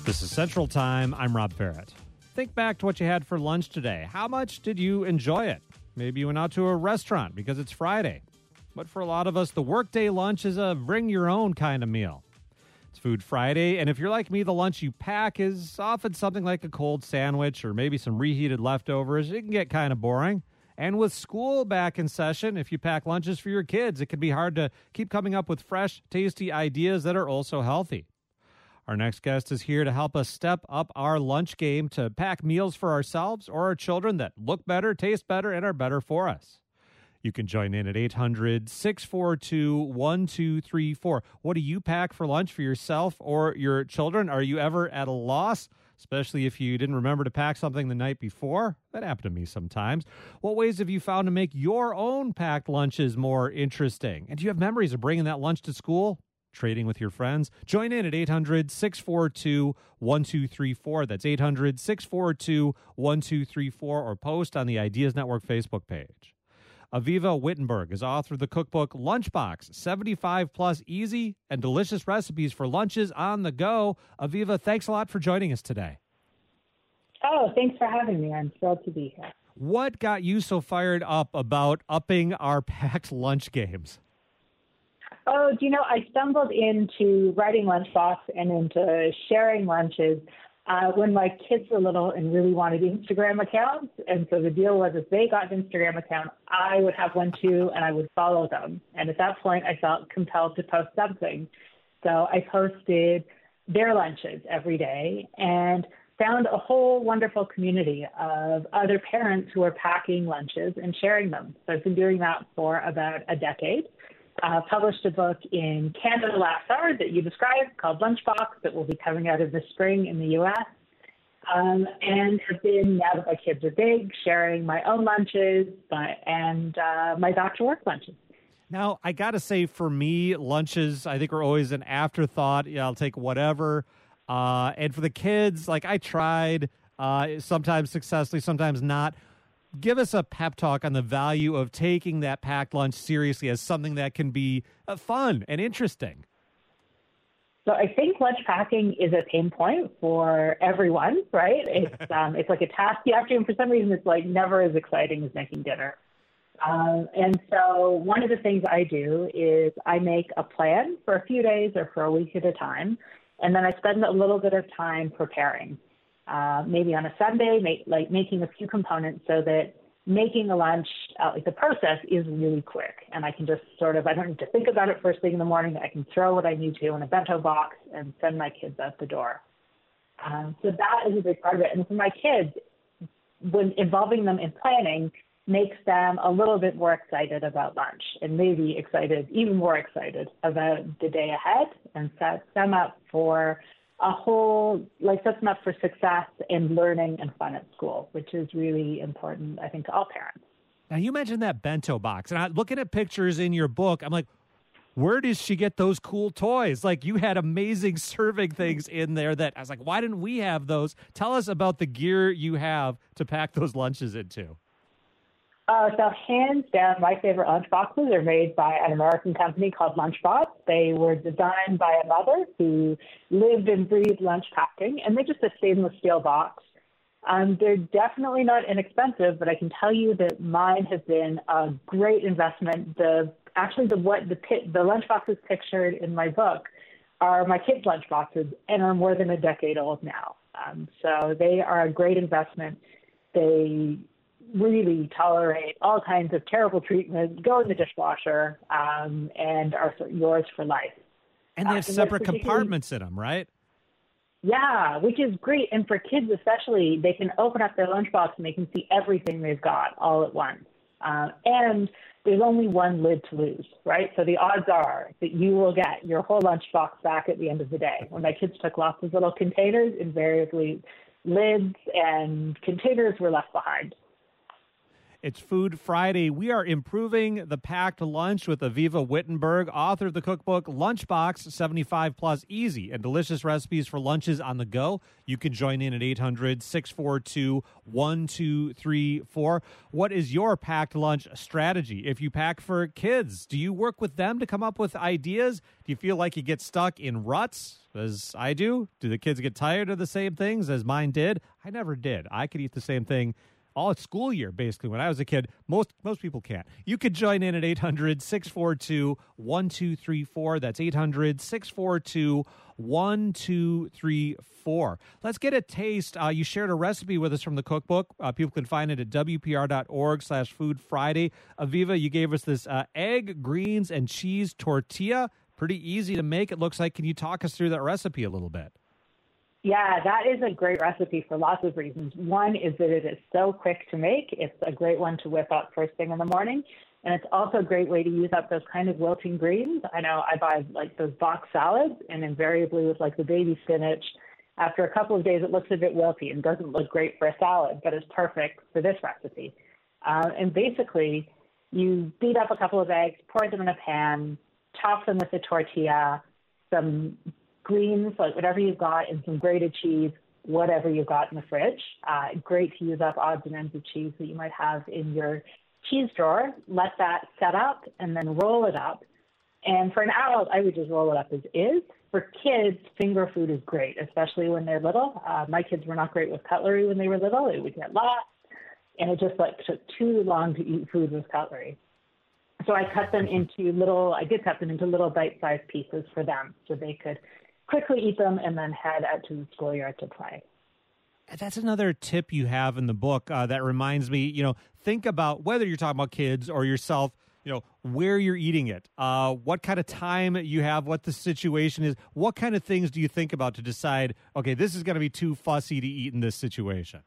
This is Central Time. I'm Rob Barrett. Think back to what you had for lunch today. How much did you enjoy it? Maybe you went out to a restaurant because it's Friday. But for a lot of us, the workday lunch is a bring-your-own kind of meal. It's Food Friday, and if you're like me, the lunch you pack is often something like a cold sandwich or maybe some reheated leftovers. It can get kind of boring. And with school back in session, if you pack lunches for your kids, it can be hard to keep coming up with fresh, tasty ideas that are also healthy. Our next guest is here to help us step up our lunch game to pack meals for ourselves or our children that look better, taste better, and are better for us. You can join in at 800-642-1234. What do you pack for lunch for yourself or your children? Are you ever at a loss, especially if you didn't remember to pack something the night before? That happened to me sometimes. What ways have you found to make your own packed lunches more interesting? And do you have memories of bringing that lunch to school? Trading with your friends? Join in at 800-642-1234. That's 800-642-1234, or post on the Ideas Network Facebook page. Aviva Wittenberg is author of the cookbook Lunchbox, 75 plus easy and delicious recipes for lunches on the go. Aviva, thanks a lot for joining us today. Oh, thanks for having me. I'm thrilled to be here. What got you so fired up about upping our packed lunch games? Oh, do you know, I stumbled into writing Lunchbox and into sharing lunches when my kids were little and really wanted Instagram accounts. And so the deal was if they got an Instagram account, I would have one too, and I would follow them. And at that point, I felt compelled to post something. So I posted their lunches every day and found a whole wonderful community of other parents who are packing lunches and sharing them. So I've been doing that for about a decade. Published a book in Canada last summer that you described called Lunchbox that will be coming out in the spring in the U.S. And have been, now that my kids are big, sharing my own lunches and my back to work lunches. Now, I got to say, for me, lunches, I think, are always an afterthought. Yeah, I'll take whatever. And for the kids, like I tried, sometimes successfully, sometimes not. Give us a pep talk on the value of taking that packed lunch seriously as something that can be fun and interesting. So I think lunch packing is a pain point for everyone, right? It's like a task you have to, and for some reason it's like never as exciting as making dinner. And so one of the things I do is I make a plan for a few days or for a week at a time, and then I spend a little bit of time preparing. Maybe on a Sunday, making a few components so that making a lunch, the process is really quick. And I can just I don't need to think about it first thing in the morning. I can throw what I need to in a bento box and send my kids out the door. So that is a big part of it. And for my kids, when involving them in planning makes them a little bit more excited about lunch and maybe even more excited about the day ahead, and sets them up for sets them up for success in learning and fun at school, which is really important, I think, to all parents. Now, you mentioned that bento box, and looking at pictures in your book, I'm like, where does she get those cool toys? Like, you had amazing serving things in there that I was like, why didn't we have those? Tell us about the gear you have to pack those lunches into. So hands down, my favorite lunchboxes are made by an American company called Lunchbot. They were designed by a mother who lived and breathed lunch packing, and they're just a stainless steel box. They're definitely not inexpensive, but I can tell you that mine has been a great investment. The lunchboxes pictured in my book are my kids' lunchboxes and are more than a decade old now. So they are a great investment. They really tolerate all kinds of terrible treatment, go in the dishwasher, and are yours for life. And they have separate compartments in them, right? Yeah, which is great. And for kids especially, they can open up their lunchbox and they can see everything they've got all at once. And there's only one lid to lose, right? So the odds are that you will get your whole lunchbox back at the end of the day. When my kids took lots of little containers, invariably lids and containers were left behind. It's Food Friday. We are improving the packed lunch with Aviva Wittenberg, author of the cookbook Lunchbox, 75 plus easy and delicious recipes for lunches on the go. You can join in at 800-642-1234. What is your packed lunch strategy? If you pack for kids, do you work with them to come up with ideas? Do you feel like you get stuck in ruts, as I do? Do the kids get tired of the same things as mine did? I never did. I could eat the same thing all school year, basically. When I was a kid, most people can't. You could join in at 800-642-1234. That's 800-642-1234. Let's get a taste. You shared a recipe with us from the cookbook. People can find it at WPR.org/Food Friday. Aviva, you gave us this egg, greens, and cheese tortilla. Pretty easy to make, it looks like. Can you talk us through that recipe a little bit? Yeah, that is a great recipe for lots of reasons. One is that it is so quick to make. It's a great one to whip up first thing in the morning. And it's also a great way to use up those kind of wilting greens. I know I buy like those box salads, and invariably with like the baby spinach, after a couple of days it looks a bit wilty and doesn't look great for a salad, but it's perfect for this recipe. And basically, you beat up a couple of eggs, pour them in a pan, toss them with a tortilla, some greens, like whatever you've got, and some grated cheese, whatever you've got in the fridge. Great to use up odds and ends of cheese that you might have in your cheese drawer. Let that set up and then roll it up. And for an adult, I would just roll it up as is. For kids, finger food is great, especially when they're little. My kids were not great with cutlery when they were little. It would get lost, and it just took too long to eat food with cutlery. So I cut them into little bite-sized pieces for them so they could quickly eat them and then head out to the schoolyard to play. That's another tip you have in the book that reminds me, think about whether you're talking about kids or yourself, where you're eating it, what kind of time you have, what the situation is, what kind of things do you think about to decide, okay, this is going to be too fussy to eat in this situation?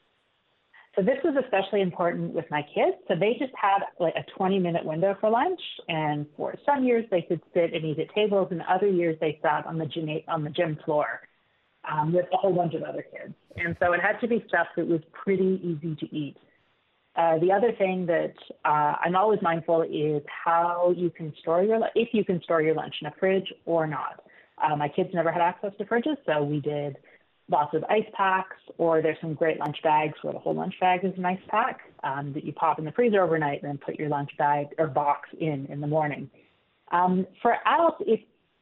So this was especially important with my kids. So they just had like a 20-minute window for lunch, and for some years they could sit and eat at tables, and other years they sat on the gym floor with a whole bunch of other kids. And so it had to be stuff that was pretty easy to eat. The other thing that I'm always mindful is how you can store if you can store your lunch in a fridge or not. My kids never had access to fridges, so we did lots of ice packs, or there's some great lunch bags where the whole lunch bag is an ice pack that you pop in the freezer overnight and then put your lunch bag or box in the morning. For adults, if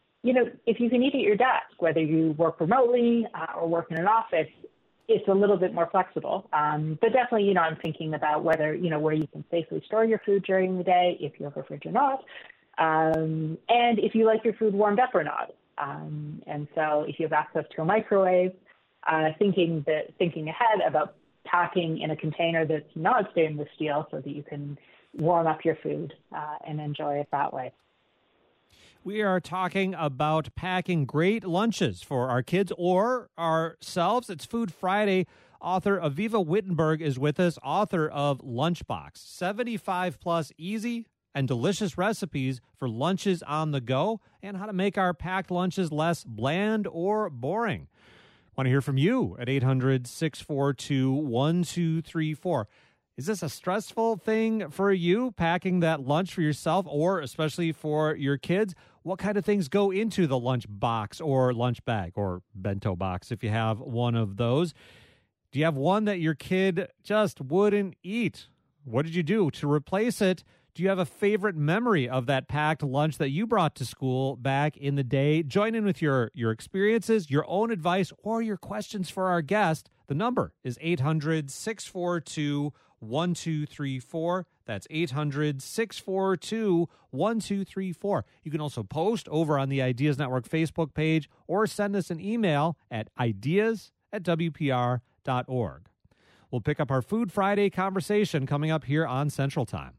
you can eat at your desk, whether you work remotely or work in an office, it's a little bit more flexible. But definitely, I'm thinking about whether, where you can safely store your food during the day, if you have a fridge or not, and if you like your food warmed up or not. And so if you have access to a microwave, thinking ahead about packing in a container that's not stainless steel so that you can warm up your food and enjoy it that way. We are talking about packing great lunches for our kids or ourselves. It's Food Friday. Author Aviva Wittenberg is with us, author of Lunchbox, 75 plus easy and delicious recipes for lunches on the go and how to make our packed lunches less bland or boring. Want to hear from you at 800-642-1234. Is this a stressful thing for you, packing that lunch for yourself or especially for your kids? What kind of things go into the lunch box or lunch bag or bento box if you have one of those? Do you have one that your kid just wouldn't eat? What did you do to replace it? Do you have a favorite memory of that packed lunch that you brought to school back in the day? Join in with your experiences, your own advice, or your questions for our guest. The number is 800-642-1234. That's 800-642-1234. You can also post over on the Ideas Network Facebook page or send us an email at ideas@wpr.org. We'll pick up our Food Friday conversation coming up here on Central Time.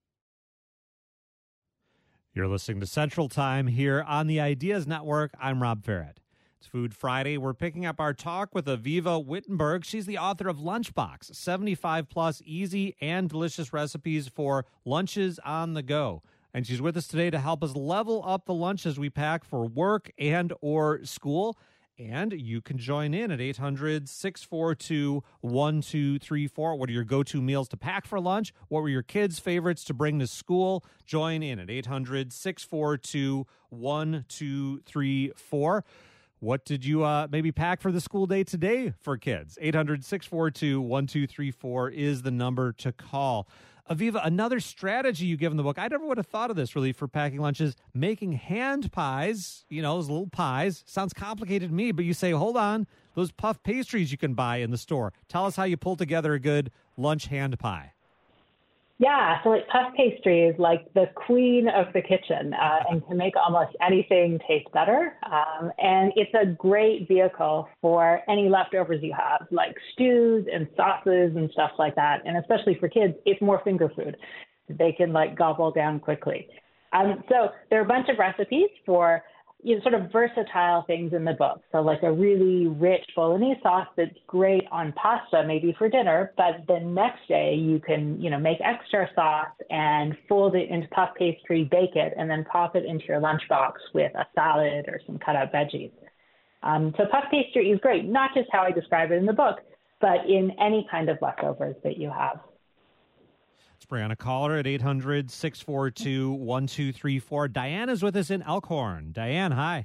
You're listening to Central Time here on the Ideas Network. I'm Rob Ferret. It's Food Friday. We're picking up our talk with Aviva Wittenberg. She's the author of Lunchbox, 75 plus easy and delicious recipes for lunches on the go. And she's with us today to help us level up the lunches we pack for work and or school. And you can join in at 800-642-1234. What are your go-to meals to pack for lunch? What were your kids' favorites to bring to school? Join in at 800-642-1234. What did you maybe pack for the school day today for kids? 800-642-1234 is the number to call. Aviva, another strategy you give in the book, I never would have thought of this really for packing lunches, making hand pies, those little pies. Sounds complicated to me, but you say, hold on, those puff pastries you can buy in the store. Tell us how you pull together a good lunch hand pie. Yeah, so like puff pastry is like the queen of the kitchen and can make almost anything taste better. And it's a great vehicle for any leftovers you have, like stews and sauces and stuff like that. And especially for kids, it's more finger food. They can like gobble down quickly. So there are a bunch of recipes for sort of versatile things in the book. So like a really rich bolognese sauce that's great on pasta, maybe for dinner, but the next day you can, make extra sauce and fold it into puff pastry, bake it, and then pop it into your lunchbox with a salad or some cut up veggies. So puff pastry is great, not just how I describe it in the book, but in any kind of leftovers that you have. It's Brianna Caller at 800-642-1234. Diane is with us in Elkhorn. Diane, hi.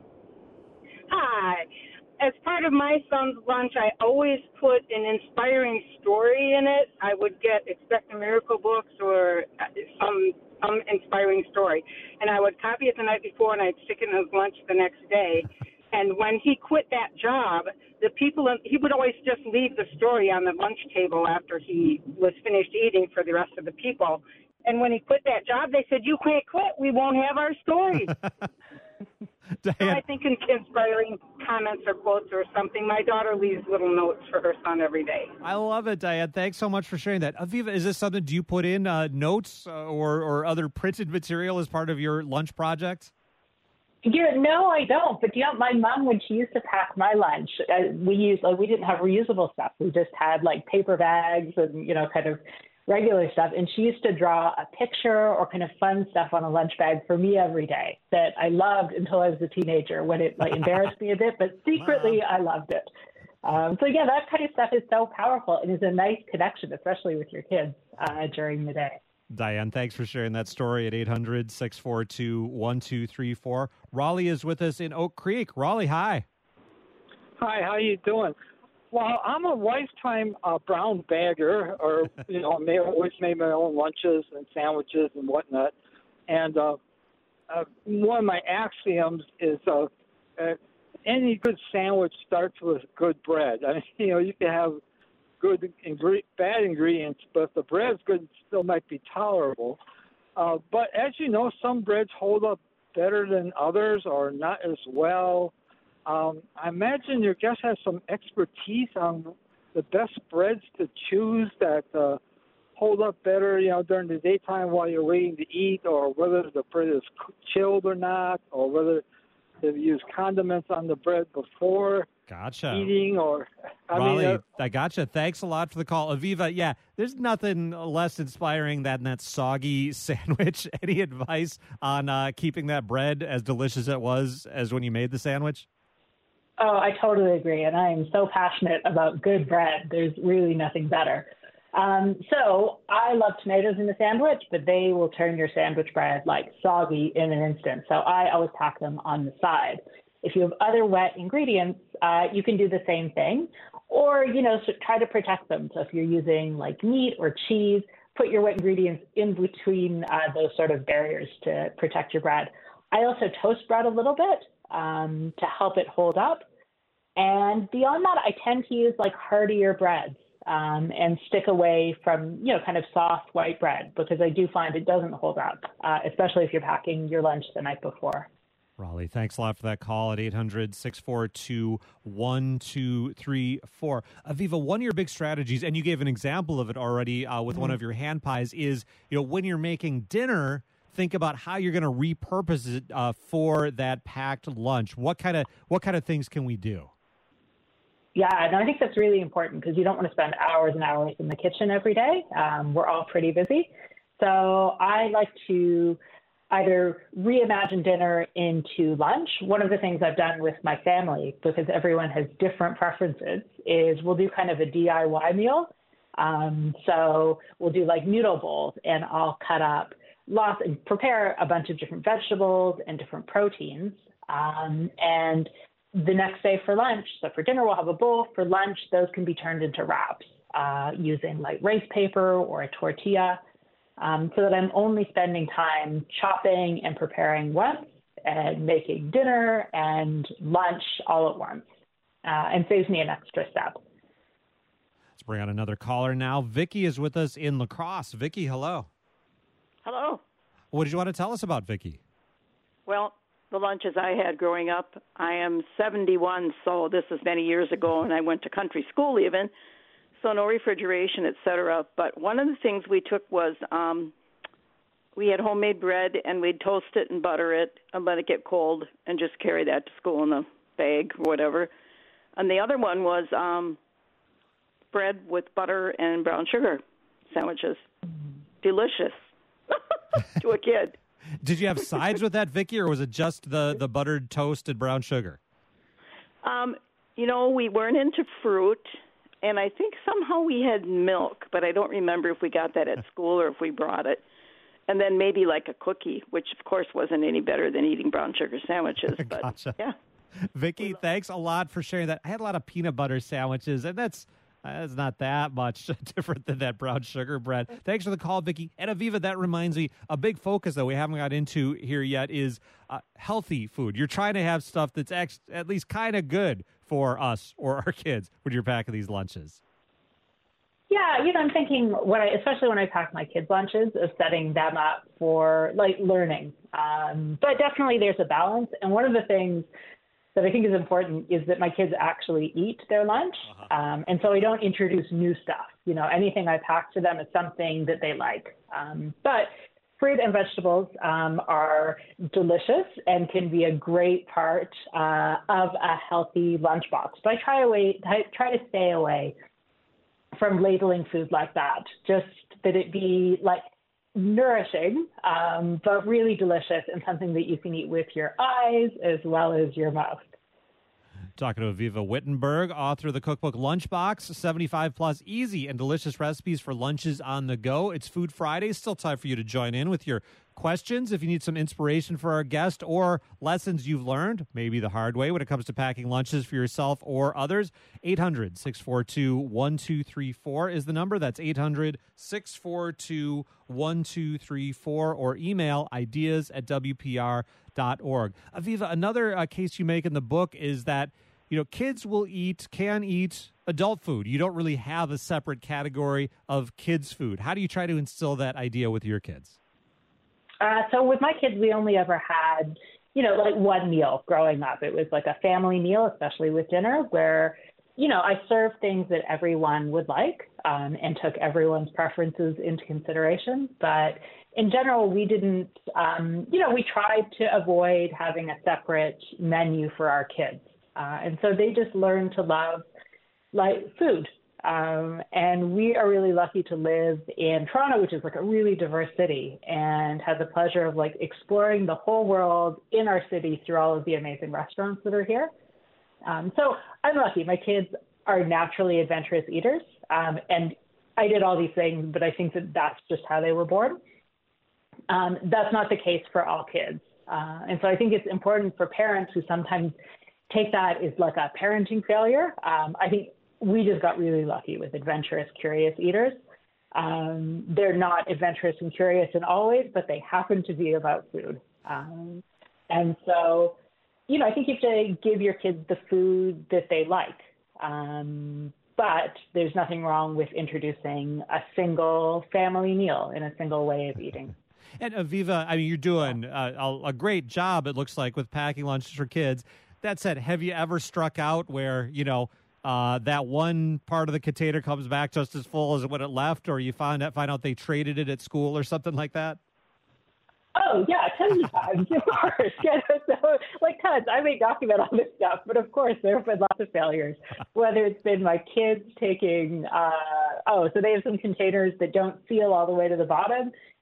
Hi. As part of my son's lunch, I always put an inspiring story in it. I would get Expect a Miracle books or some inspiring story. And I would copy it the night before, and I'd stick it in his lunch the next day. And when he quit that job, he would always just leave the story on the lunch table after he was finished eating for the rest of the people. And when he quit that job, they said, "You can't quit. We won't have our stories." So I think inspiring comments or quotes or something. My daughter leaves little notes for her son every day. I love it, Diane. Thanks so much for sharing that. Aviva, is this something, do you put in notes or other printed material as part of your lunch projects? No, I don't. But my mom, when she used to pack my lunch, we didn't have reusable stuff. We just had like paper bags and kind of regular stuff. And she used to draw a picture or kind of fun stuff on a lunch bag for me every day that I loved until I was a teenager, when it embarrassed me a bit. But secretly, I loved it. So yeah, that kind of stuff is so powerful and is a nice connection, especially with your kids during the day. Diane, thanks for sharing that story at 800-642-1234. Raleigh is with us in Oak Creek. Raleigh, hi. Hi, how you doing? Well, I'm a lifetime brown bagger, or always made my own lunches and sandwiches and whatnot. And one of my axioms is any good sandwich starts with good bread. I mean, you can have good bad ingredients, but if the bread's good, it still might be tolerable. But as you know, some breads hold up better than others or not as well. I imagine your guest has some expertise on the best breads to choose that hold up better, during the daytime while you're waiting to eat, or whether the bread is chilled or not, or whether they've used condiments on the bread before eating, or Raleigh, I gotcha. Thanks a lot for the call. Aviva, yeah, there's nothing less inspiring than that soggy sandwich. Any advice on keeping that bread as delicious as it was as when you made the sandwich? Oh, I totally agree. And I am so passionate about good bread. There's really nothing better. So I love tomatoes in the sandwich, but they will turn your sandwich bread like soggy in an instant. So I always pack them on the side. If you have other wet ingredients, you can do the same thing, or, so try to protect them. So if you're using like meat or cheese, put your wet ingredients in between those sort of barriers to protect your bread. I also toast bread a little bit to help it hold up. And beyond that, I tend to use like heartier breads and stick away from, kind of soft white bread, because I do find it doesn't hold up, especially if you're packing your lunch the night before. Raleigh, thanks a lot for that call at 800-642-1234. Aviva, one of your big strategies, and you gave an example of it already with one of your hand pies, is, when you're making dinner, think about how you're going to repurpose it for that packed lunch. What kind of things can we do? Yeah, and I think that's really important, because you don't want to spend hours and hours in the kitchen every day. We're all pretty busy. So I like to either reimagine dinner into lunch. One of the things I've done with my family, because everyone has different preferences, is we'll do kind of a DIY meal. So we'll do like noodle bowls, and I'll cut up lots and prepare a bunch of different vegetables and different proteins. And the next day for lunch, so for dinner, we'll have a bowl. For lunch, those can be turned into wraps using like rice paper or a tortilla, so that I'm only spending time chopping and preparing once and making dinner and lunch all at once, and saves me an extra step. Let's bring on another caller now. Vicky is with us in La Crosse. Vicky, hello. Hello. What did you want to tell us about, Vicky? Well, the lunches I had growing up, I am 71, so this is many years ago, and I went to country school even, so no refrigeration, et cetera. But one of the things we took was we had homemade bread, and we'd toast it and butter it and let it get cold and just carry that to school in a bag or whatever. And the other one was bread with butter and brown sugar sandwiches. Delicious to a kid. Did you have sides with that, Vicky, or was it just the buttered toast and brown sugar? We weren't into fruit, and I think somehow we had milk, but I don't remember if we got that at school or if we brought it. And then maybe like a cookie, which, of course, wasn't any better than eating brown sugar sandwiches. But, Gotcha. Yeah. Vicky, thanks a lot for sharing that. I had a lot of peanut butter sandwiches, and that's not that much different than that brown sugar bread. Thanks for the call, Vicky. And Aviva, that reminds me, a big focus that we haven't got into here yet is healthy food. You're trying to have stuff that's at least kind of good for us or our kids when you're packing these lunches. Yeah, I'm thinking especially when I pack my kids' lunches, of setting them up for like learning. But definitely there's a balance. And one of the things that I think is important is that my kids actually eat their lunch. And so I don't introduce new stuff. Anything I pack to them is something that they like. But fruit and vegetables are delicious and can be a great part of a healthy lunchbox. But I try to stay away from labeling food like that, just that it be like nourishing, but really delicious and something that you can eat with your eyes as well as your mouth. Talking to Aviva Wittenberg, author of the cookbook Lunchbox, 75 plus easy and delicious recipes for lunches on the go. It's Food Friday. Still time for you to join in with your questions if you need some inspiration for our guest or lessons you've learned, maybe the hard way when it comes to packing lunches for yourself or others. 800-642-1234 is the number. That's 800-642-1234 or email ideas@wpr.org. Aviva, another case you make in the book is that kids can eat adult food. You don't really have a separate category of kids' food. How do you try to instill that idea with your kids? So with my kids, we only ever had, like one meal growing up. It was like a family meal, especially with dinner, where, I served things that everyone would like and took everyone's preferences into consideration. But in general, we didn't, we tried to avoid having a separate menu for our kids. And so they just learned to love like food. And we are really lucky to live in Toronto, which is like a really diverse city, and have the pleasure of like exploring the whole world in our city through all of the amazing restaurants that are here. So I'm lucky. My kids are naturally adventurous eaters. And I did all these things, but I think that that's just how they were born. That's not the case for all kids. And so I think it's important for parents who sometimes take that as like a parenting failure. I think we just got really lucky with adventurous, curious eaters. They're not adventurous and curious in all ways, but they happen to be about food. And so, I think you have to give your kids the food that they like. But there's nothing wrong with introducing a single family meal in a single way of eating. And Aviva, you're doing a great job, it looks like, with packing lunches for kids. That said, have you ever struck out where, that one part of the container comes back just as full as when it left, or you find out they traded it at school or something like that? Oh, yeah, tons of times, of course. Yeah, so, tons. I may document all this stuff, but of course there have been lots of failures, whether it's been my kids taking, so they have some containers that don't seal all the way to the bottom,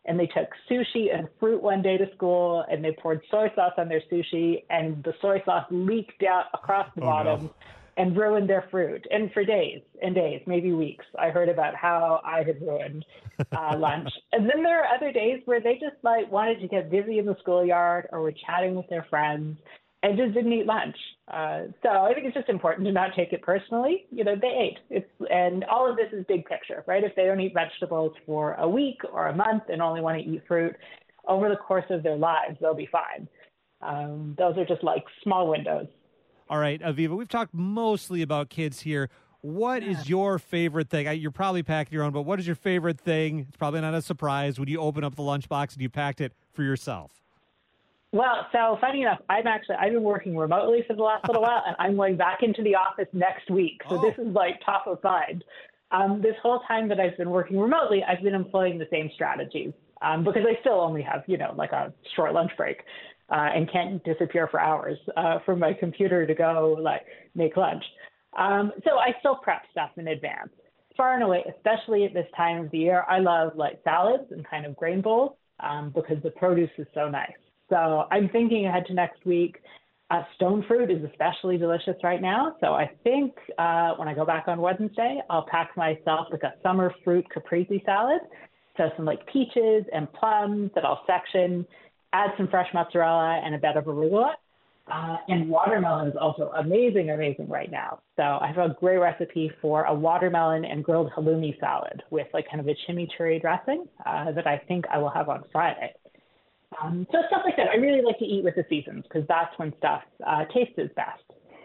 and they took sushi and fruit one day to school, and they poured soy sauce on their sushi, and the soy sauce leaked out across the bottom and ruined their fruit. And for days and days, maybe weeks, I heard about how I had ruined lunch. And then there are other days where they just like wanted to get busy in the schoolyard or were chatting with their friends and just didn't eat lunch. So I think it's just important to not take it personally. You know, they ate. And all of this is big picture, right? If they don't eat vegetables for a week or a month and only want to eat fruit, over the course of their lives, they'll be fine. Those are just like small windows. All right, Aviva, we've talked mostly about kids here. What is your favorite thing? You're probably packing your own, but what is your favorite thing? It's probably not a surprise when you open up the lunchbox and you packed it for yourself. Well, so funny enough, I've been working remotely for the last little while, and I'm going back into the office next week. So this is like top of mind. This whole time that I've been working remotely, I've been employing the same strategies because I still only have, like a short lunch break and can't disappear for hours from my computer to go like make lunch. So I still prep stuff in advance. Far and away, especially at this time of the year, I love like salads and kind of grain bowls because the produce is so nice. So I'm thinking ahead to next week. Stone fruit is especially delicious right now. So I think when I go back on Wednesday, I'll pack myself like a summer fruit caprese salad. So some like peaches and plums that I'll section, add some fresh mozzarella and a bit of arugula. And watermelon is also amazing right now. So I have a great recipe for a watermelon and grilled halloumi salad with like kind of a chimichurri dressing that I think I will have on Friday. So stuff like that. I really like to eat with the seasons because that's when stuff tastes its best.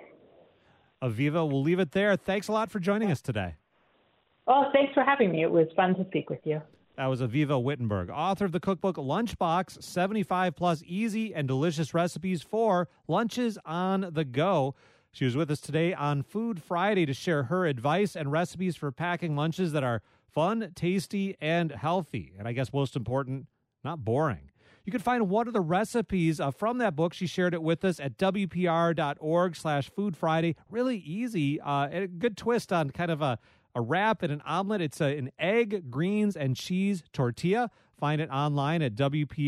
Aviva, we'll leave it there. Thanks a lot for joining us today. Well, thanks for having me. It was fun to speak with you. That was Aviva Wittenberg, author of the cookbook Lunchbox, 75-plus easy and delicious recipes for lunches on the go. She was with us today on Food Friday to share her advice and recipes for packing lunches that are fun, tasty, and healthy. And I guess most important, not boring. You can find one of the recipes from that book. She shared it with us at WPR.org/Food Friday. Really easy, and a good twist on kind of a wrap and an omelet. It's an egg, greens, and cheese tortilla. Find it online at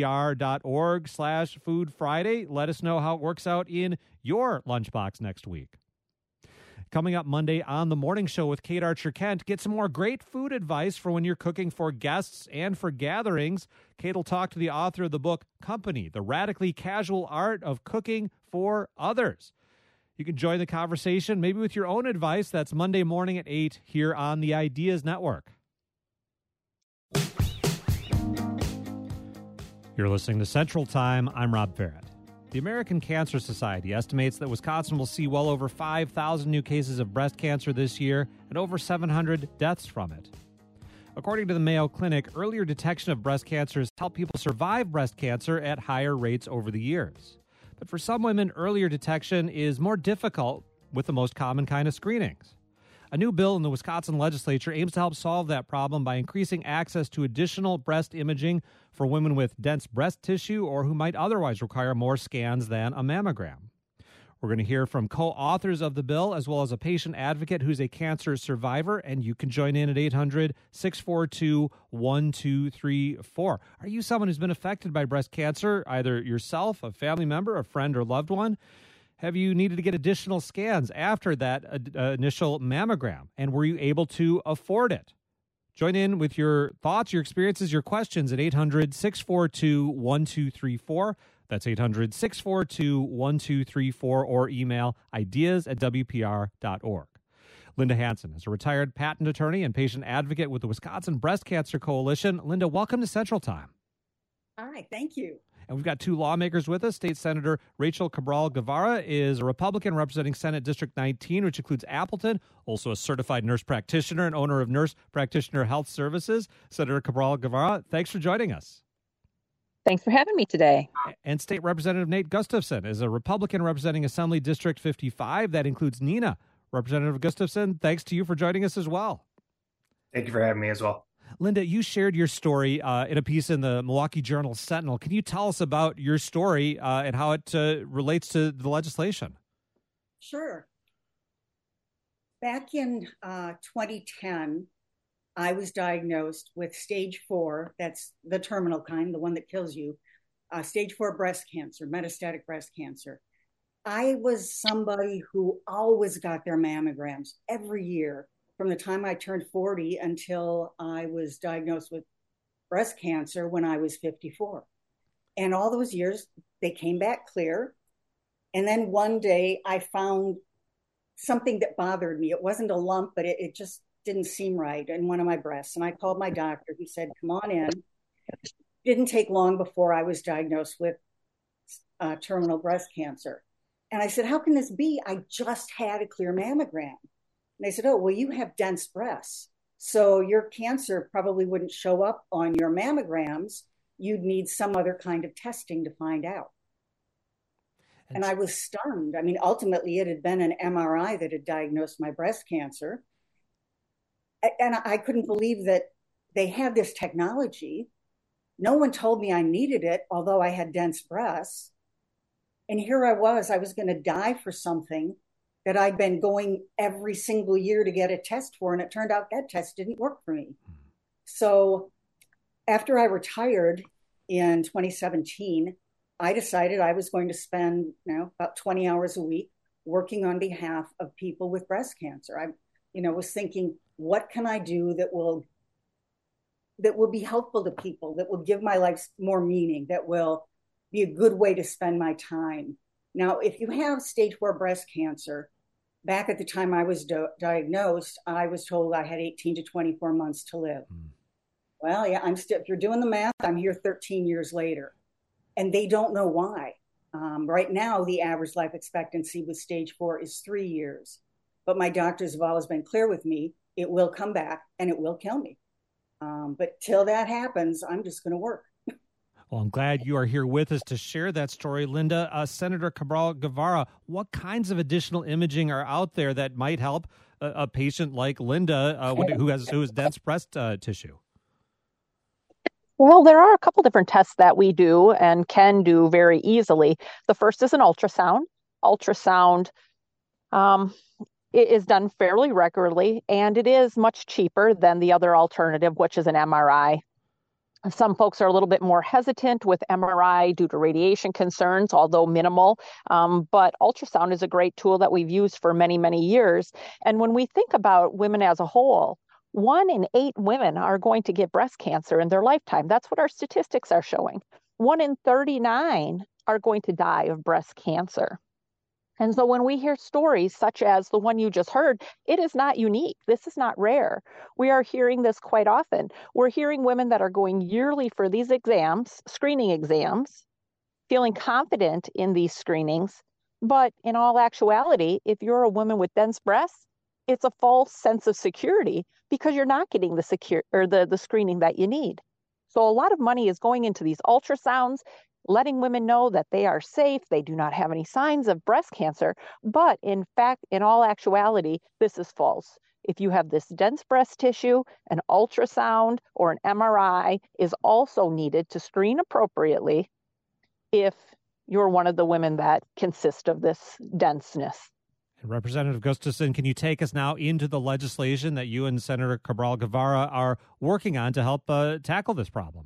WPR.org/Food Friday. Let us know how it works out in your lunchbox next week. Coming up Monday on The Morning Show with Kate Archer-Kent, get some more great food advice for when you're cooking for guests and for gatherings. Kate will talk to the author of the book, Company, The Radically Casual Art of Cooking for Others. You can join the conversation, maybe with your own advice. That's Monday morning at 8 here on the Ideas Network. You're listening to Central Time. I'm Rob Ferret. The American Cancer Society estimates that Wisconsin will see well over 5,000 new cases of breast cancer this year and over 700 deaths from it. According to the Mayo Clinic, earlier detection of breast cancer has helped people survive breast cancer at higher rates over the years. But for some women, earlier detection is more difficult with the most common kind of screenings. A new bill in the Wisconsin legislature aims to help solve that problem by increasing access to additional breast imaging for women with dense breast tissue or who might otherwise require more scans than a mammogram. We're going to hear from co-authors of the bill as well as a patient advocate who's a cancer survivor, and you can join in at 800-642-1234. Are you someone who's been affected by breast cancer, either yourself, a family member, a friend, or loved one? Have you needed to get additional scans after that initial mammogram? And were you able to afford it? Join in with your thoughts, your experiences, your questions at 800-642-1234. That's 800-642-1234 or email ideas@wpr.org. Linda Hansen is a retired patent attorney and patient advocate with the Wisconsin Breast Cancer Coalition. Linda, welcome to Central Time. Hi, thank you. And we've got two lawmakers with us. State Senator Rachel Cabral Guevara is a Republican representing Senate District 19, which includes Appleton, also a certified nurse practitioner and owner of Nurse Practitioner Health Services. Senator Cabral Guevara, thanks for joining us. Thanks for having me today. And State Representative Nate Gustafson is a Republican representing Assembly District 55. That includes Neenah. Representative Gustafson, thanks to you for joining us as well. Thank you for having me as well. Linda, you shared your story in a piece in the Milwaukee Journal Sentinel. Can you tell us about your story and how it relates to the legislation? Sure. Back in 2010, I was diagnosed with stage 4. That's the terminal kind, the one that kills you. Stage 4 breast cancer, metastatic breast cancer. I was somebody who always got their mammograms every year from the time I turned 40 until I was diagnosed with breast cancer when I was 54. And all those years, they came back clear. And then one day I found something that bothered me. It wasn't a lump, but it just didn't seem right in one of my breasts. And I called my doctor. He said, come on in. Didn't take long before I was diagnosed with terminal breast cancer. And I said, how can this be? I just had a clear mammogram. And they said, oh, well, you have dense breasts. So your cancer probably wouldn't show up on your mammograms. You'd need some other kind of testing to find out. And I was stunned. I mean, ultimately, it had been an MRI that had diagnosed my breast cancer. And I couldn't believe that they had this technology. No one told me I needed it, although I had dense breasts. And here I was going to die for something that I'd been going every single year to get a test for. And it turned out that test didn't work for me. So after I retired in 2017, I decided I was going to spend about 20 hours a week working on behalf of people with breast cancer. I was thinking, what can I do that will be helpful to people, that will give my life more meaning, that will be a good way to spend my time. Now, if you have stage 4 breast cancer, back at the time I was diagnosed, I was told I had 18 to 24 months to live. Well, yeah, if you're doing the math, I'm here 13 years later. And they don't know why. Right now, the average life expectancy with stage 4 is 3 years. But my doctors have always been clear with me, it will come back and it will kill me. But till that happens, I'm just going to work. Well, I'm glad you are here with us to share that story, Linda. Senator Cabral Guevara, what kinds of additional imaging are out there that might help a patient like Linda who has dense breast tissue? Well, there are a couple different tests that we do and can do very easily. The first is an ultrasound. Ultrasound it is done fairly regularly, and it is much cheaper than the other alternative, which is an MRI. Some folks are a little bit more hesitant with MRI due to radiation concerns, although minimal. But ultrasound is a great tool that we've used for many, many years. And when we think about women as a whole, 1 in 8 women are going to get breast cancer in their lifetime. That's what our statistics are showing. 1 in 39 are going to die of breast cancer. And so when we hear stories such as the one you just heard, it is not unique. This is not rare. We are hearing this quite often. We're hearing women that are going yearly for these exams, screening exams, feeling confident in these screenings. But in all actuality, if you're a woman with dense breasts, it's a false sense of security because you're not getting the screening that you need. So a lot of money is going into these ultrasounds, letting women know that they are safe, they do not have any signs of breast cancer. But in fact, in all actuality, this is false. If you have this dense breast tissue, an ultrasound or an MRI is also needed to screen appropriately if you're one of the women that consist of this denseness. Representative Gustafson, can you take us now into the legislation that you and Senator Cabral Guevara are working on to help tackle this problem?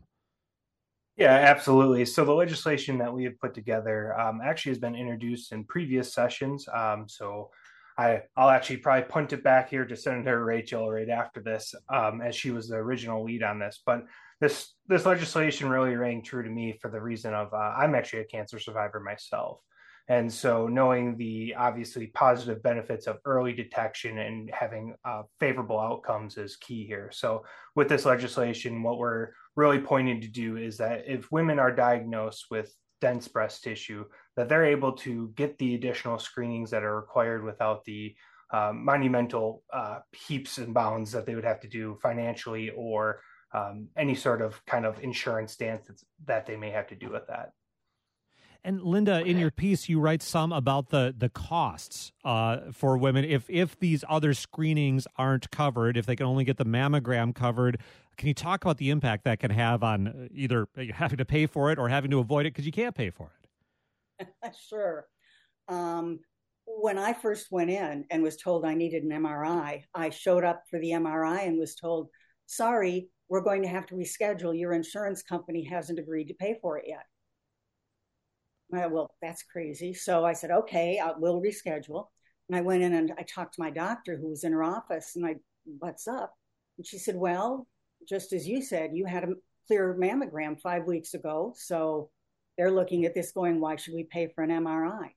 Yeah, absolutely. So the legislation that we have put together actually has been introduced in previous sessions. So I'll actually probably punt it back here to Senator Rachel right after this, as she was the original lead on this. But this legislation really rang true to me for the reason of I'm actually a cancer survivor myself. And so knowing the obviously positive benefits of early detection and having favorable outcomes is key here. So with this legislation, what we're really pointing to do is that if women are diagnosed with dense breast tissue, that they're able to get the additional screenings that are required without the monumental heaps and bounds that they would have to do financially or any sort of kind of insurance stance that they may have to do with that. And Linda, in your piece, you write some about the costs for women if these other screenings aren't covered, if they can only get the mammogram covered. Can you talk about the impact that can have on either having to pay for it or having to avoid it because you can't pay for it? Sure. When I first went in and was told I needed an MRI, I showed up for the MRI and was told, sorry, we're going to have to reschedule. Your insurance company hasn't agreed to pay for it yet. Well, that's crazy. So I said, okay, we'll reschedule. And I went in and I talked to my doctor who was in her office, and what's up? And she said, well, just as you said, you had a clear mammogram 5 weeks ago. So they're looking at this going, why should we pay for an MRI?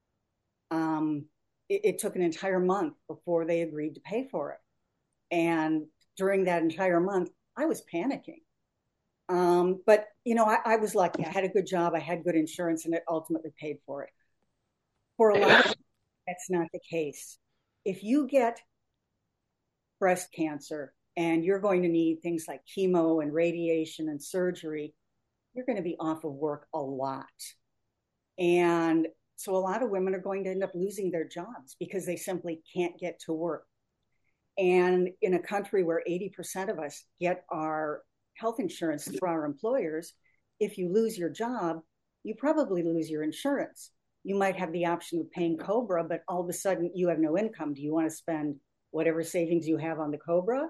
It took an entire month before they agreed to pay for it. And during that entire month, I was panicking. But, I was lucky. I had a good job. I had good insurance, and it ultimately paid for it. For a lot of people, that's not the case. If you get breast cancer and you're going to need things like chemo and radiation and surgery, you're going to be off of work a lot. And so a lot of women are going to end up losing their jobs because they simply can't get to work. And in a country where 80% of us get our health insurance through our employers, if you lose your job, you probably lose your insurance. You might have the option of paying COBRA, but all of a sudden you have no income. Do you want to spend whatever savings you have on the COBRA?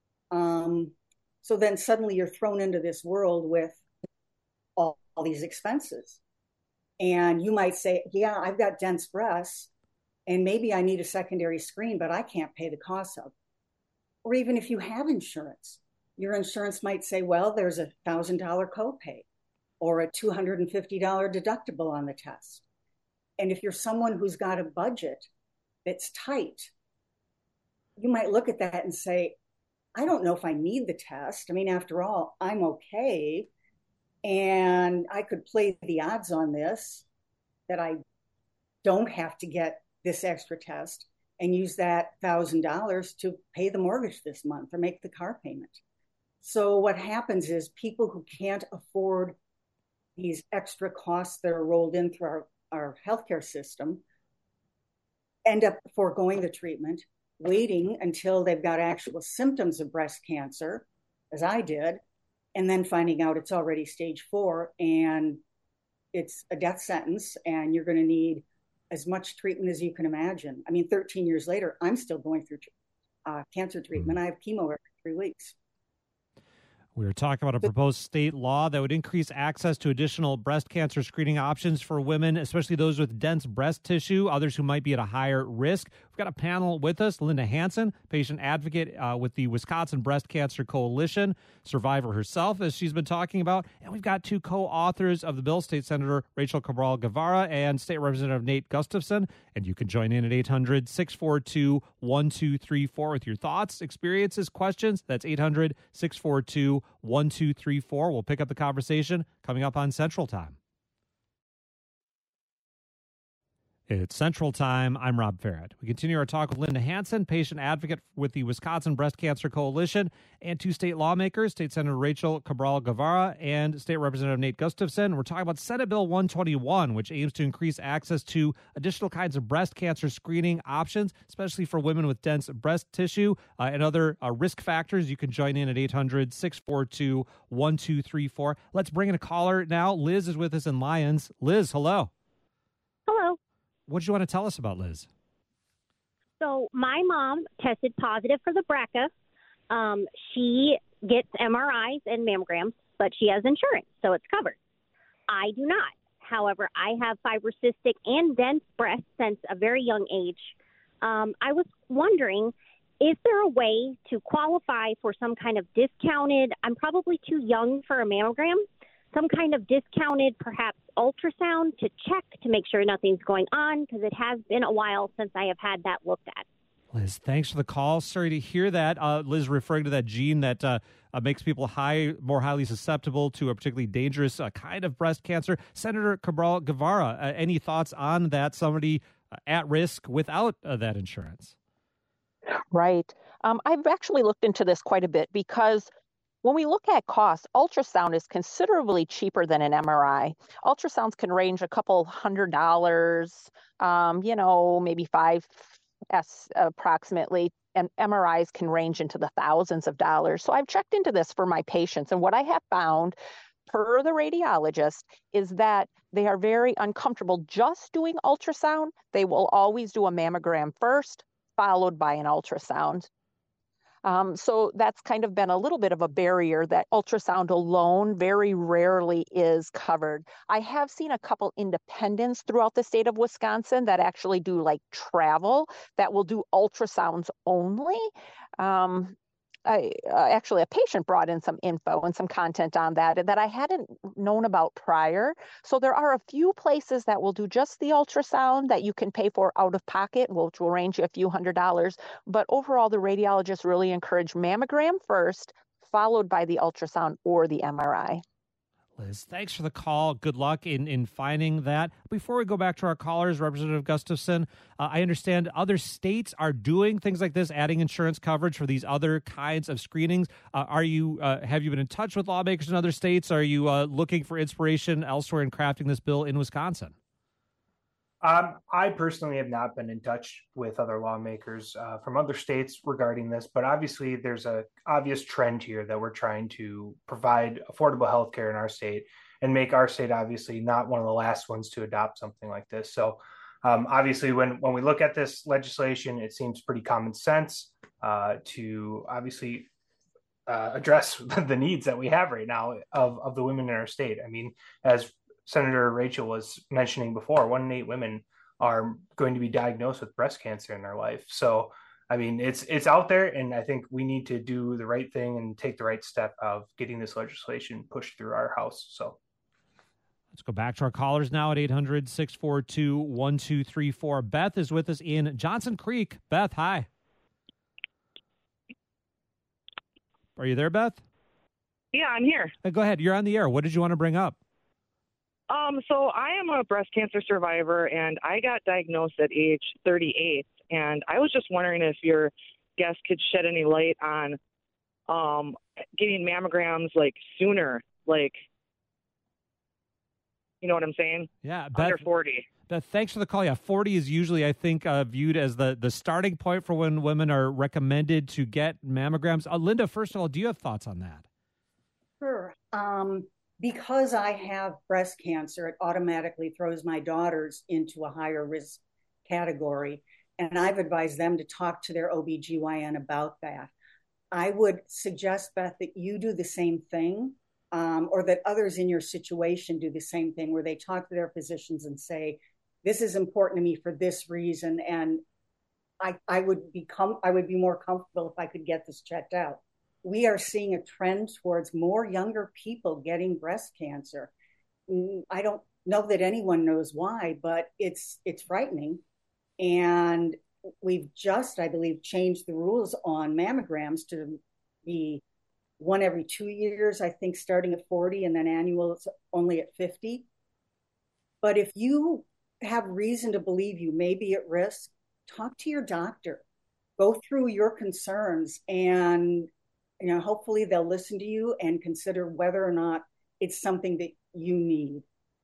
So then suddenly you're thrown into this world with all these expenses. And you might say, yeah, I've got dense breasts, and maybe I need a secondary screen, but I can't pay the cost of. Or even if you have insurance, your insurance might say, well, there's a $1,000 copay or a $250 deductible on the test. And if you're someone who's got a budget that's tight, you might look at that and say, I don't know if I need the test. I mean, after all, I'm okay. And I could play the odds on this, that I don't have to get this extra test, and use that $1,000 to pay the mortgage this month or make the car payment. So what happens is people who can't afford these extra costs that are rolled in through our healthcare system end up foregoing the treatment, waiting until they've got actual symptoms of breast cancer, as I did, and then finding out it's already stage 4 and it's a death sentence, and you're going to need as much treatment as you can imagine. I mean, 13 years later, I'm still going through cancer treatment. I have chemo every 3 weeks. We were talking about a proposed state law that would increase access to additional breast cancer screening options for women, especially those with dense breast tissue, others who might be at a higher risk. We've got a panel with us, Linda Hansen, patient advocate with the Wisconsin Breast Cancer Coalition, survivor herself, as she's been talking about. And we've got 2 co-authors of the bill, State Senator Rachel Cabral Guevara and State Representative Nate Gustafson. And you can join in at 800-642-1234 with your thoughts, experiences, questions. That's 800-642-1234. We'll pick up the conversation coming up on Central Time. It's Central Time. I'm Rob Farrett. We continue our talk with Linda Hansen, patient advocate with the Wisconsin Breast Cancer Coalition, and 2 state lawmakers, State Senator Rachel Cabral Guevara and State Representative Nate Gustafson. We're talking about Senate Bill 121, which aims to increase access to additional kinds of breast cancer screening options, especially for women with dense breast tissue and other risk factors. You can join in at 800-642-1234. Let's bring in a caller now. Liz is with us in Lyons. Liz, hello. Hello. What did you want to tell us about, Liz? So my mom tested positive for the BRCA. She gets MRIs and mammograms, but she has insurance, so it's covered. I do not. However, I have fibrocystic and dense breasts since a very young age. I was wondering, is there a way to qualify for some kind of discounted, I'm probably too young for a mammogram, some kind of discounted, perhaps ultrasound to check to make sure nothing's going on, because it has been a while since I have had that looked at. Liz, thanks for the call. Sorry to hear that. Liz, referring to that gene that makes people more highly susceptible to a particularly dangerous kind of breast cancer. Senator Cabral Guevara, any thoughts on that, somebody at risk without that insurance? Right. I've actually looked into this quite a bit because when we look at costs, ultrasound is considerably cheaper than an MRI. Ultrasounds can range a couple $100, maybe $5 approximately, and MRIs can range into the thousands of dollars. So I've checked into this for my patients, and what I have found, per the radiologist, is that they are very uncomfortable just doing ultrasound. They will always do a mammogram first, followed by an ultrasound. So that's kind of been a little bit of a barrier that ultrasound alone very rarely is covered. I have seen a couple independents throughout the state of Wisconsin that actually do like travel that will do ultrasounds only. Actually, a patient brought in some info and some content on that I hadn't known about prior. So there are a few places that will do just the ultrasound that you can pay for out of pocket, which will range you a few $100s. But overall, the radiologists really encourage mammogram first, followed by the ultrasound or the MRI. Liz, thanks for the call. Good luck in finding that. Before we go back to our callers, Representative Gustafson, I understand other states are doing things like this, adding insurance coverage for these other kinds of screenings. Have you been in touch with lawmakers in other states? Are you looking for inspiration elsewhere in crafting this bill in Wisconsin? I personally have not been in touch with other lawmakers from other states regarding this, but obviously there's an obvious trend here that we're trying to provide affordable health care in our state and make our state obviously not one of the last ones to adopt something like this. So obviously when we look at this legislation, it seems pretty common sense to obviously address the needs that we have right now of the women in our state. I mean, as Senator Rachel was mentioning before, 1 in 8 women are going to be diagnosed with breast cancer in their life. So, I mean, it's out there, and I think we need to do the right thing and take the right step of getting this legislation pushed through our House. So let's go back to our callers now at 800-642-1234. Beth is with us in Johnson Creek. Beth, hi. Are you there, Beth? Yeah, I'm here. Go ahead. You're on the air. What did you want to bring up? So I am a breast cancer survivor, and I got diagnosed at age 38. And I was just wondering if your guest could shed any light on getting mammograms like sooner, like, you know what I'm saying? Yeah, under 40. Beth, thanks for the call. Yeah, 40 is usually, I think, viewed as the starting point for when women are recommended to get mammograms. Linda, first of all, do you have thoughts on that? Sure. Because I have breast cancer, it automatically throws my daughters into a higher risk category. And I've advised them to talk to their OBGYN about that. I would suggest, Beth, that you do the same thing, or that others in your situation do the same thing, where they talk to their physicians and say, this is important to me for this reason. And I would be more comfortable if I could get this checked out. We are seeing a trend towards more younger people getting breast cancer. I don't know that anyone knows why, but it's frightening. And we've just, I believe, changed the rules on mammograms to be 1 every 2 years, I think, starting at 40, and then annual only at 50. But if you have reason to believe you may be at risk, talk to your doctor. Go through your concerns, and hopefully they'll listen to you and consider whether or not it's something that you need.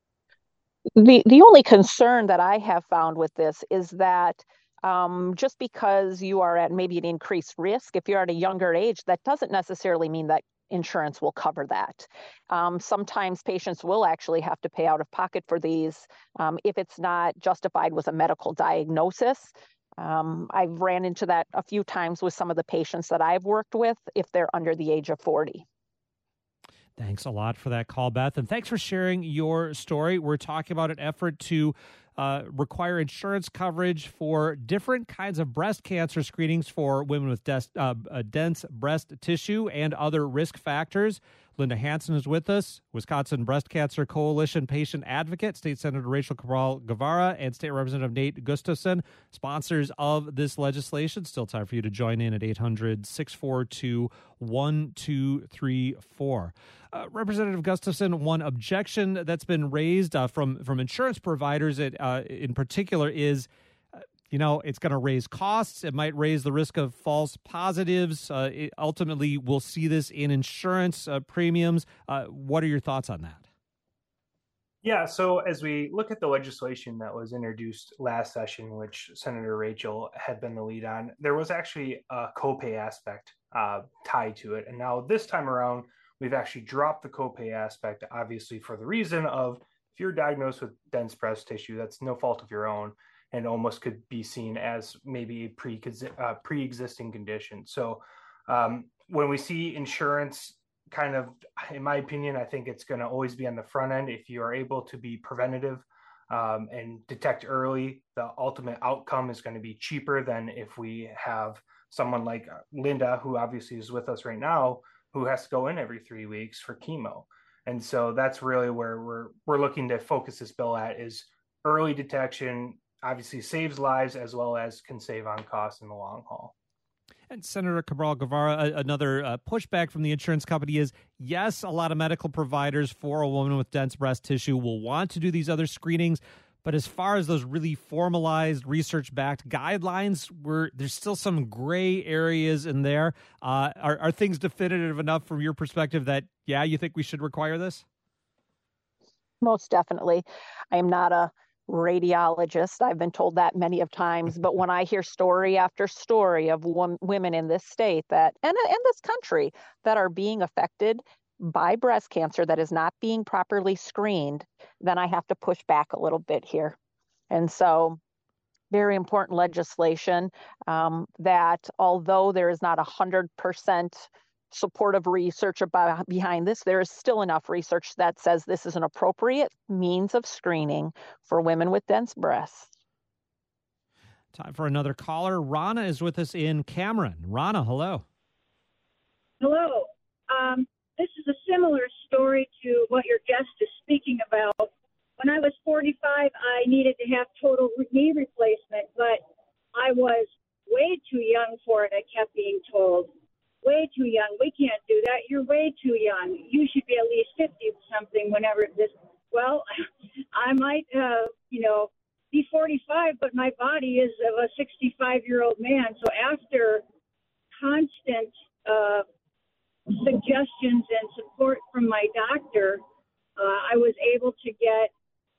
The only concern that I have found with this is that just because you are at maybe an increased risk, if you're at a younger age, that doesn't necessarily mean that insurance will cover that. Sometimes patients will actually have to pay out of pocket for these if it's not justified with a medical diagnosis. I've ran into that a few times with some of the patients that I've worked with if they're under the age of 40. Thanks a lot for that call, Beth. And thanks for sharing your story. We're talking about an effort to require insurance coverage for different kinds of breast cancer screenings for women with dense breast tissue and other risk factors. Linda Hansen is with us, Wisconsin Breast Cancer Coalition patient advocate, State Senator Rachel Cabral Guevara, and State Representative Nate Gustafson, sponsors of this legislation. Still time for you to join in at 800-642-1234. Representative Gustafson, one objection that's been raised from insurance providers in particular is, it's going to raise costs. It might raise the risk of false positives. Ultimately, we'll see this in insurance premiums. What are your thoughts on that? Yeah, so as we look at the legislation that was introduced last session, which Senator Rachel had been the lead on, there was actually a copay aspect tied to it. And now this time around, we've actually dropped the copay aspect, obviously for the reason of if you're diagnosed with dense breast tissue, that's no fault of your own, and almost could be seen as maybe a pre-existing condition. So When we see insurance kind of, in my opinion, I think it's going to always be on the front end. If you are able to be preventative and detect early, the ultimate outcome is going to be cheaper than if we have someone like Linda, who obviously is with us right now, who has to go in every 3 weeks for chemo. And so that's really where we're looking to focus this bill at, is early detection obviously saves lives as well as can save on costs in the long haul. And Senator Cabral Guevara, another pushback from the insurance company is, yes, a lot of medical providers for a woman with dense breast tissue will want to do these other screenings. But as far as those really formalized, research-backed guidelines, there's still some gray areas in there. Are things definitive enough from your perspective that, yeah, you think we should require this? Most definitely. I am not a radiologist. I've been told that many of times, but when I hear story after story of women in this state that, and in this country, that are being affected by breast cancer that is not being properly screened, then I have to push back a little bit here. And so very important legislation that, although there is not 100% supportive research behind this, there is still enough research that says this is an appropriate means of screening for women with dense breasts. Time for another caller. Rana is with us in Cameron. Rana, hello. Hello. This is a similar story to what your guest is speaking about. When I was 45, I needed to have total knee replacement, but I was way too young for it, I kept being told. Way too young. We can't do that. You're way too young. You should be at least 50-something whenever this. Well, I might, be 45, but my body is of a 65-year-old man. So after constant suggestions and support from my doctor, I was able to get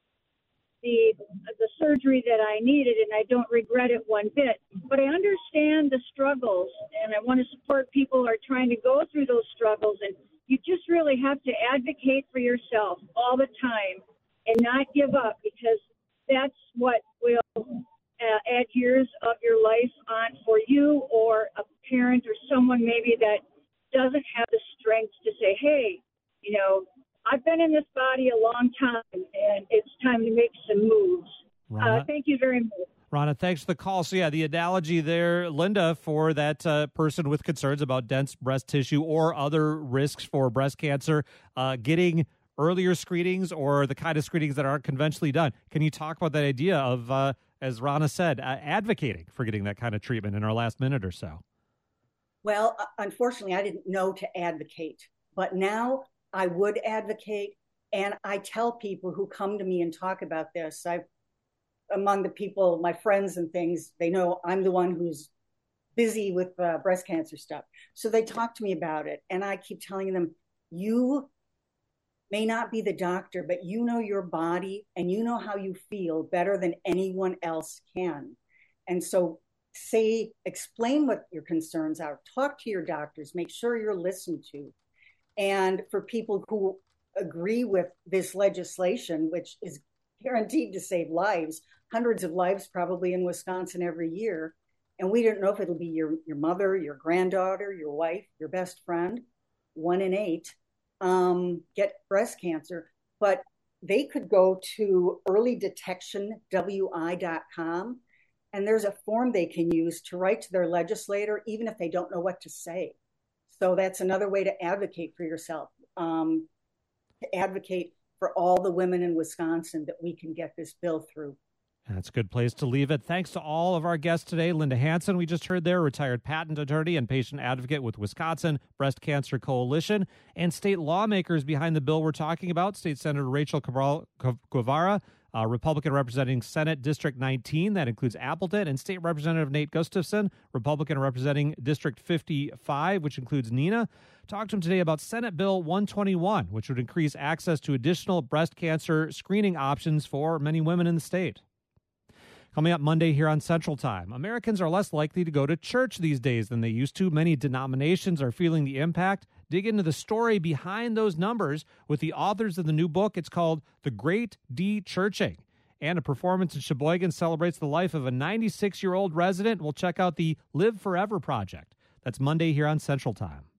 the surgery that I needed, and I don't regret it one bit. But I understand the struggles, and I want to support people who are trying to go through those struggles. And you just really have to advocate for yourself all the time and not give up, because that's what will add years of your life on for you or a parent or someone maybe that doesn't have the strength to say, hey, I've been in this body a long time, and it's time to make some moves. Thank you very much. Rana, thanks for the call. So, yeah, the analogy there, Linda, for that person with concerns about dense breast tissue or other risks for breast cancer, getting earlier screenings or the kind of screenings that aren't conventionally done. Can you talk about that idea of, as Rana said, advocating for getting that kind of treatment in our last minute or so? Well, unfortunately, I didn't know to advocate, but now I would advocate, and I tell people who come to me and talk about this. Among the people, my friends and things, they know I'm the one who's busy with breast cancer stuff. So they talk to me about it, and I keep telling them, you may not be the doctor, but you know your body and you know how you feel better than anyone else can. And so explain what your concerns are, talk to your doctors, make sure you're listened to. And for people who agree with this legislation, which is guaranteed to save lives, hundreds of lives probably in Wisconsin every year, and we don't know if it'll be your mother, your granddaughter, your wife, your best friend, 1 in 8 get breast cancer, but they could go to earlydetectionwi.com, and there's a form they can use to write to their legislator, even if they don't know what to say. So that's another way to advocate for yourself, to advocate for all the women in Wisconsin that we can get this bill through. That's a good place to leave it. Thanks to all of our guests today. Linda Hansen, we just heard there, retired patent attorney and patient advocate with Wisconsin Breast Cancer Coalition, and state lawmakers behind the bill we're talking about. State Senator Rachel Cabral Guevara, Republican representing Senate District 19, that includes Appleton, and State Representative Nate Gustafson, Republican representing District 55, which includes Neenah. Talked to him today about Senate Bill 121, which would increase access to additional breast cancer screening options for many women in the state. Coming up Monday here on Central Time, Americans are less likely to go to church these days than they used to. Many denominations are feeling the impact. Dig into the story behind those numbers with the authors of the new book. It's called The Great De-Churching. And a performance in Sheboygan celebrates the life of a 96-year-old resident. We'll check out the Live Forever project. That's Monday here on Central Time.